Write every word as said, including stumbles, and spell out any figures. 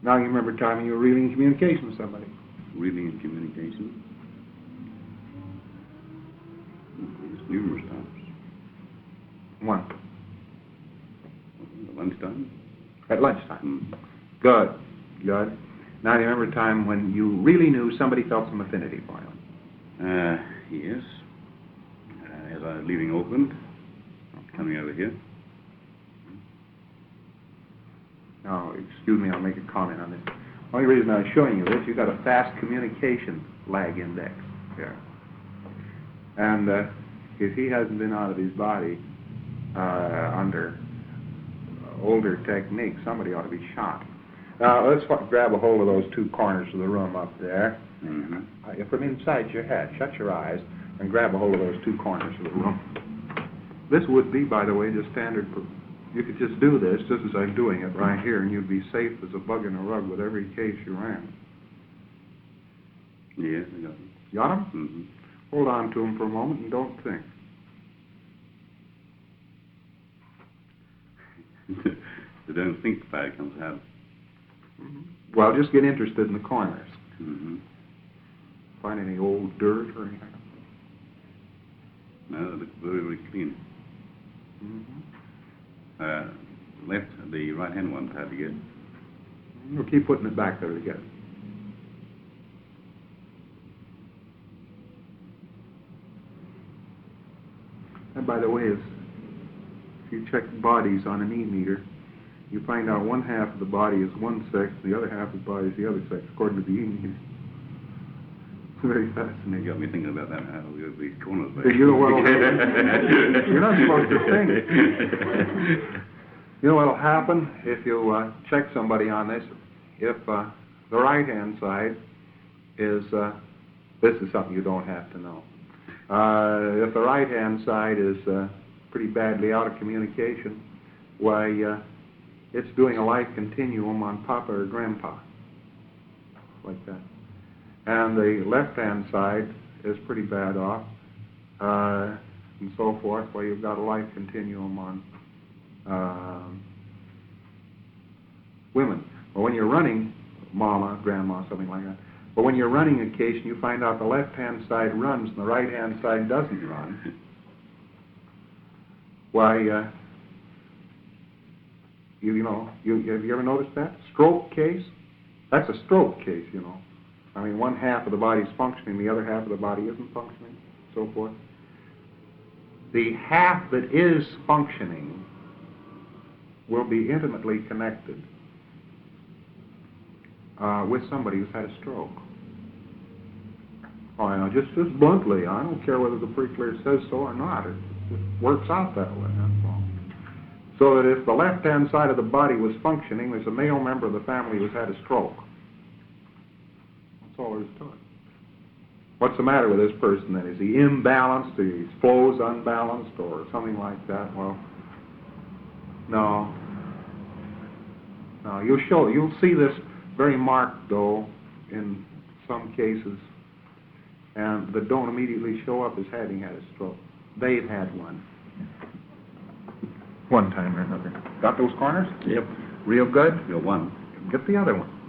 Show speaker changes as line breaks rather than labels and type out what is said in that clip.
Now you remember a time when you were really in communication with somebody.
Really in communication? It's numerous times.
One.
At lunchtime?
At lunchtime.
Mm.
Good. Good. Now do you remember a time when you really knew somebody felt some affinity for you?
Uh, yes. Uh, as I was leaving Oakland, coming over here.
Now, excuse me, I'll make a comment on this. The only reason I was showing you this, you've got a fast communication lag index here. And uh, if he hasn't been out of his body uh, under older techniques, somebody ought to be shot. Now, let's f- grab a hold of those two corners of the room up there.
Mm-hmm.
Uh, from inside your head, shut your eyes and grab a hold of those two corners of the room. This would be, by the way, just standard. Per- you could just do this, just as I'm doing it right here, and you'd be safe as a bug in a rug with every case you ran.
Yes, I got them.
Got them?
Mm-hmm.
Hold on to them for a moment and don't think.
I don't think the fire comes out.
Mm-hmm. Well, just get interested in the corners.
Mm-hmm.
Find any old dirt or anything?
No, they look very, very clean.
Mm-hmm.
Uh, left, the right-hand one's hard to get.
We'll keep putting it back there together. And by the way, if you check bodies on an E-meter, you find out one half of the body is one sex, the other half of the body is the other sex, according to the E-meter. It's very fascinating.
You got me thinking about that, how we got these corners there.
You know what'll happen? You're not supposed to think. You know what'll happen if you uh, check somebody on this? If uh, the right-hand side is, uh, this is something you don't have to know. Uh, if the right-hand side is uh, pretty badly out of communication, why, uh, it's doing a life continuum on Papa or Grandpa, like that. And the left-hand side is pretty bad off, uh, and so forth, where you've got a life continuum on um, women. Well, when you're running, Mama, Grandma, something like that, but when you're running a case and you find out the left-hand side runs and the right-hand side doesn't run, why, uh, you, you know, you, have you ever noticed that? Stroke case? That's a stroke case, you know. I mean, one half of the body's functioning, the other half of the body isn't functioning, so forth. The half that is functioning will be intimately connected uh, with somebody who's had a stroke. Oh, you know, just, just bluntly, I don't care whether the pre-clear says so or not. It just works out that way, that's all. So that if the left-hand side of the body was functioning, there's a male member of the family who's had a stroke. That's all there is to it. What's the matter with this person then? Is he imbalanced, or his flow's unbalanced, or something like that? Well, no. No, you'll show, you'll see this very marked, though, in some cases, and that don't immediately show up as having had a stroke. They've had one. One time or another. Got those corners?
Yep.
Real good?
Got one.
Get the other one.